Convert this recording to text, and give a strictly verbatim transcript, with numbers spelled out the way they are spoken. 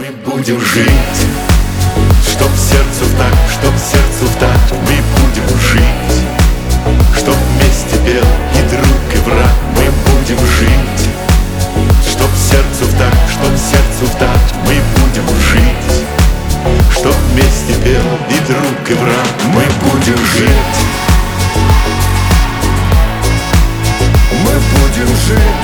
мы будем жить. Чтоб сердцу в такт, чтоб сердцу в такт, мы будем жить. Чтоб вместе пел и друг, и враг, мы будем жить. Чтоб сердцу в такт, чтоб сердцу в такт, мы будем жить. Чтоб вместе пел и друг, и враг, мы будем жить. Мы будем жить.